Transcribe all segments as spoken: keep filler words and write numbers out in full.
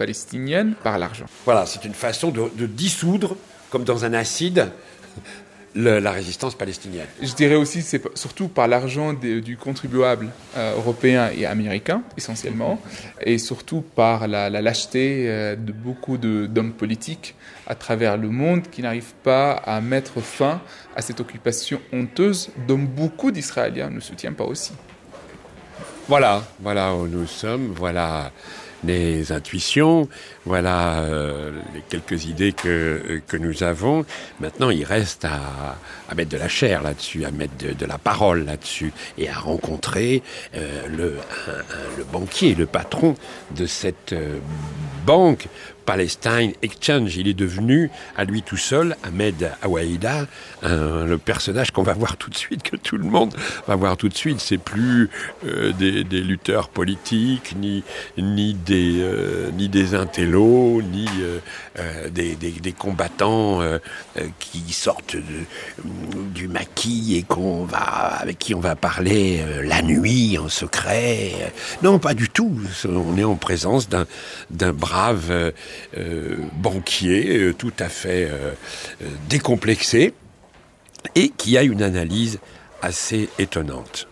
palestinienne par l'argent. Voilà, c'est une façon de, de dissoudre, comme dans un acide, le, la résistance palestinienne. Je dirais aussi que c'est surtout par l'argent des, du contribuable euh, européen et américain, essentiellement, et surtout par la, la lâcheté euh, de beaucoup de, d'hommes politiques à travers le monde qui n'arrivent pas à mettre fin à cette occupation honteuse dont beaucoup d'Israéliens ne soutiennent pas aussi. Voilà, voilà où nous sommes, voilà les intuitions, voilà euh, les quelques idées que, que nous avons. Maintenant, il reste à, à mettre de la chair là-dessus, à mettre de, de la parole là-dessus et à rencontrer euh, le, un, un, le banquier, le patron de cette euh, banque Palestine Exchange. Il est devenu, à lui tout seul, Ahmed Awaïda, un, le personnage qu'on va voir tout de suite, que tout le monde va voir tout de suite. C'est plus euh, des, des lutteurs politiques, ni, ni, des, euh, ni des intellos, ni euh, euh, des, des, des combattants euh, euh, qui sortent de, du maquis et qu'on va, avec qui on va parler euh, la nuit, en secret. Non, pas du tout. On est en présence d'un, d'un brave euh, Euh, banquier, euh, tout à fait euh, euh, décomplexé, et qui a une analyse assez étonnante.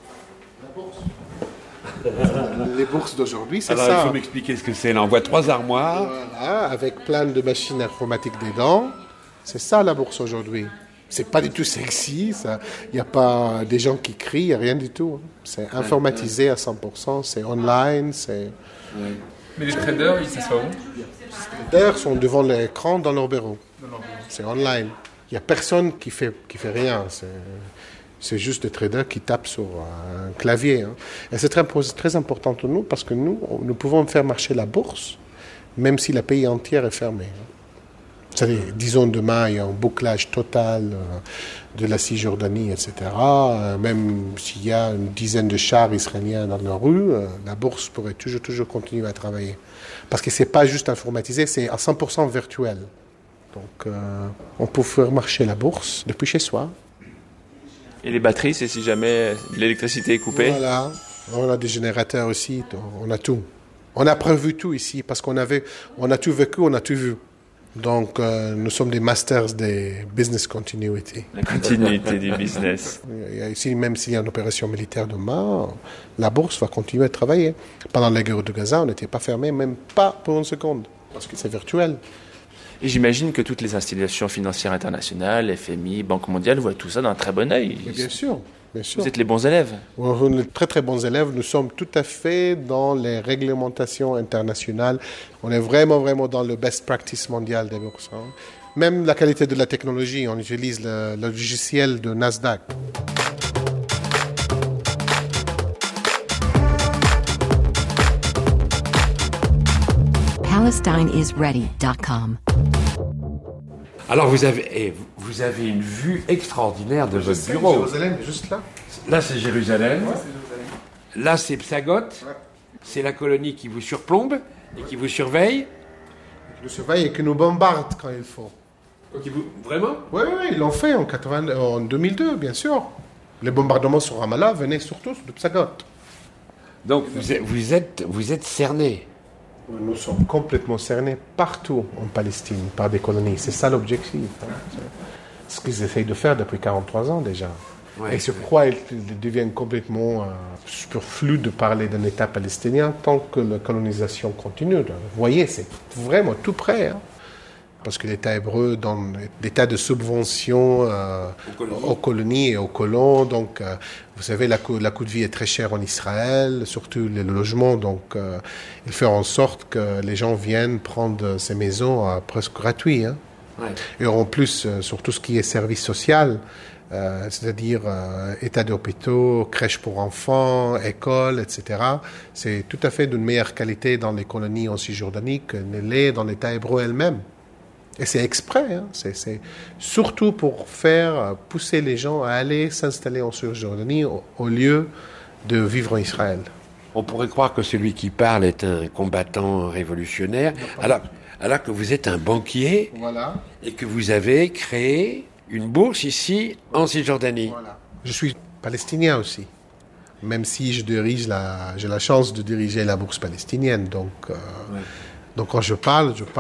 Les bourses d'aujourd'hui, c'est Alors, ça. Il faut m'expliquer ce que c'est. Là, on voit trois armoires. Voilà, avec plein de machines informatiques dedans. C'est ça la bourse aujourd'hui. C'est pas du tout sexy. Il n'y a pas des gens qui crient, il n'y a rien du tout. C'est informatisé à cent pour cent, c'est online, c'est... Oui. Mais les traders, ils s'assoient où ? Les traders sont devant l'écran dans leur bureau. C'est online. Il n'y a personne qui fait, qui fait rien. C'est, c'est juste des traders qui tapent sur un clavier. Hein. Et c'est très, très important pour nous parce que nous, nous pouvons faire marcher la bourse même si le pays entier est fermé. Hein. C'est-à-dire, disons demain, il y a un bouclage total euh, de la Cisjordanie, et cetera. Euh, même s'il y a une dizaine de chars israéliens dans la rue, euh, la bourse pourrait toujours, toujours continuer à travailler. Parce que ce n'est pas juste informatisé, c'est à cent pour cent virtuel. Donc, euh, on peut faire marcher la bourse depuis chez soi. Et les batteries, c'est si jamais l'électricité est coupée ? Voilà. On a des générateurs aussi, on a tout. On a prévu tout ici, parce qu'on avait, on a tout vécu, on a tout vu. Donc, euh, nous sommes des masters des business continuity. La continuité du business. Ici, même s'il y a une opération militaire demain, la bourse va continuer à travailler. Pendant la guerre de Gaza, on n'était pas fermé, même pas pour une seconde, parce que c'est virtuel. Et j'imagine que toutes les institutions financières internationales, F M I, Banque mondiale, voient tout ça d'un très bon œil. Bien sûr. Bien sûr. Vous êtes les bons élèves. On est très très bons élèves. Nous sommes tout à fait dans les réglementations internationales. On est vraiment vraiment dans le best practice mondial des bourses. Hein. Même la qualité de la technologie, on utilise le, le logiciel de Nasdaq. Palestine is ready dot com. Alors vous avez, vous avez une vue extraordinaire de votre bureau. Jérusalem, juste là. Là c'est Jérusalem. Ouais, c'est Jérusalem. Là c'est Psagot. Ouais. C'est la colonie qui vous surplombe et qui vous surveille. Qui nous surveille et qui nous bombarde quand il faut. Qui vous... Vraiment ? Oui, oui, ils l'ont fait en, quatre-vingts, en deux mille deux, bien sûr. Les bombardements sur Ramallah venaient surtout de Psagot. Donc vous êtes, vous êtes, vous êtes cerné. Nous sommes complètement cernés partout en Palestine par des colonies. C'est ça l'objectif. Hein. C'est ce qu'ils essayent de faire depuis quarante-trois ans déjà. Ouais, et c'est pourquoi ils deviennent complètement euh, superflu de parler d'un État palestinien tant que la colonisation continue. Vous voyez, c'est vraiment tout près. Hein. Parce que l'État hébreu donne des tas de subventions euh, aux, colonies. aux colonies et aux colons. Donc, euh, vous savez, la, co- la coût de vie est très cher en Israël, surtout les logements. Donc, euh, il fait en sorte que les gens viennent prendre ces maisons euh, presque gratuites. Hein. Ouais. Et en plus, euh, sur tout ce qui est service social, euh, c'est-à-dire euh, état d'hôpitaux, crèches pour enfants, écoles, et cetera, c'est tout à fait d'une meilleure qualité dans les colonies en Cisjordanie que ne l'est dans l'État hébreu elle-même. Et c'est exprès, hein. c'est, c'est surtout pour faire pousser les gens à aller s'installer en Cisjordanie au, au lieu de vivre en Israël. On pourrait croire que celui qui parle est un combattant révolutionnaire, alors, alors que vous êtes un banquier, voilà. Et que vous avez créé une bourse ici en Cisjordanie. Voilà. Je suis palestinien aussi, même si je dirige la, j'ai la chance de diriger la bourse palestinienne, donc... Euh, ouais. Donc quand je parle, je parle